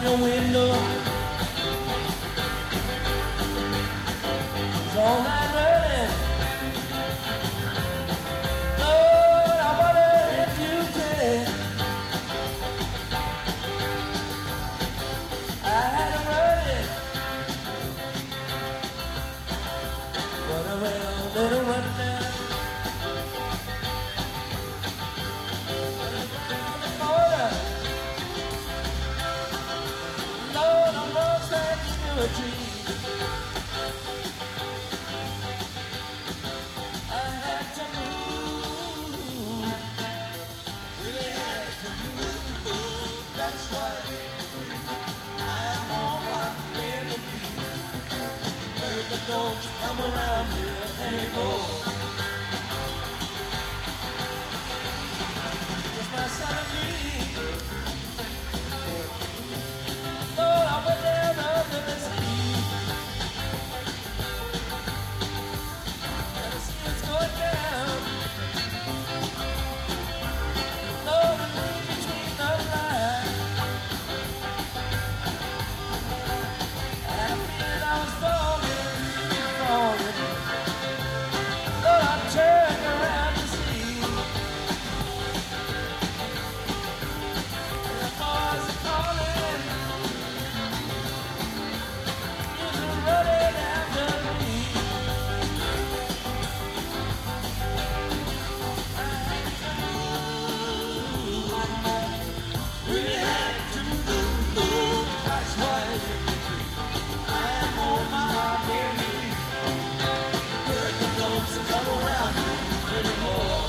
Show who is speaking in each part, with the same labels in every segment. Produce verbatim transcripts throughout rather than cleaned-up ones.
Speaker 1: the window. It's all night running. Lord, I wonder if you can. I had him running, but I will let him run down. Lord, I'm lost at security. I had to move, really had to move. That's why I'm on my way to be. Heard the dogs come around here anymore. It's my sanity. Lord, I went down under the sea. And the sea is going down. Lord, I moved between the lines. And I feel I was falling, falling. Lord, I turned around to see. And the boys are calling. Running after me. I had to move. Really had to move. That's why I am on my way. Heard the dogs come around anymore.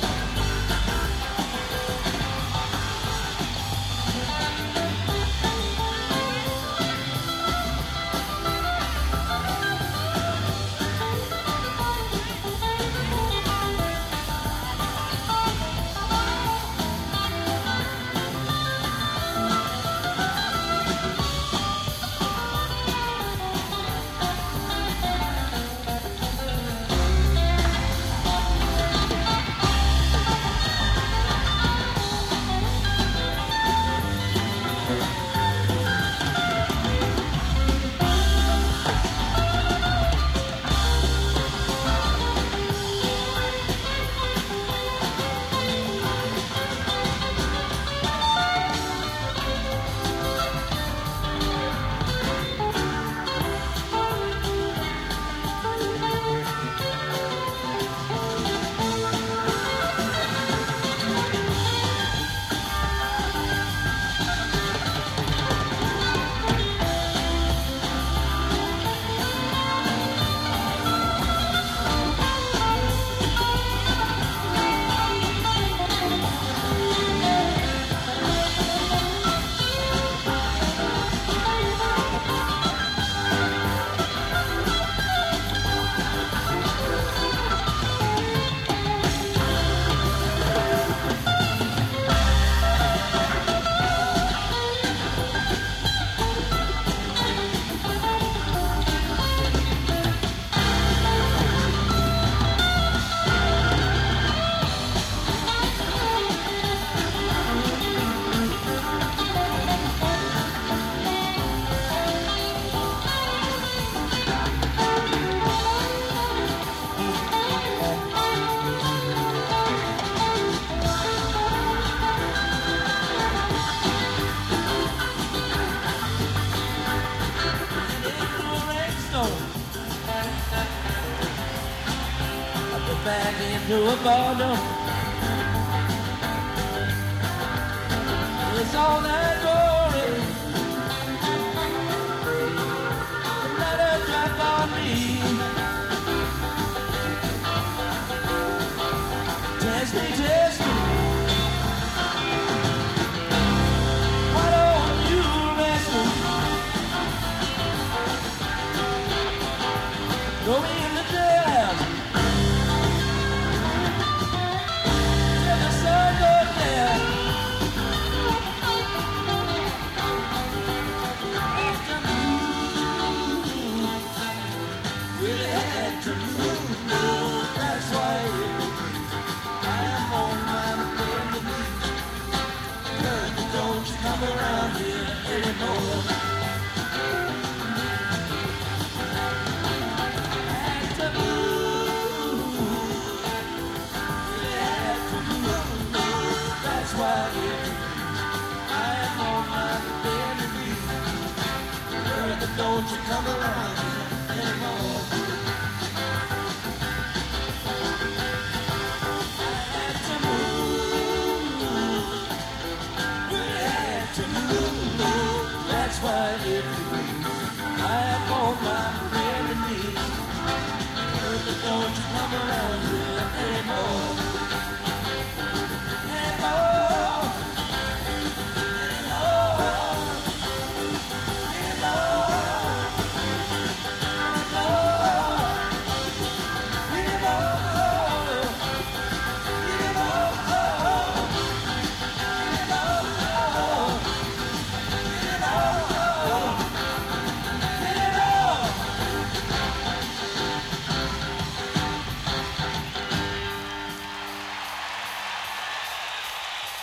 Speaker 1: Back into a bottle. It's all that glory. Let her drop on me. Test me, test me. Why don't you rest me? Go in the depths. Really had to move.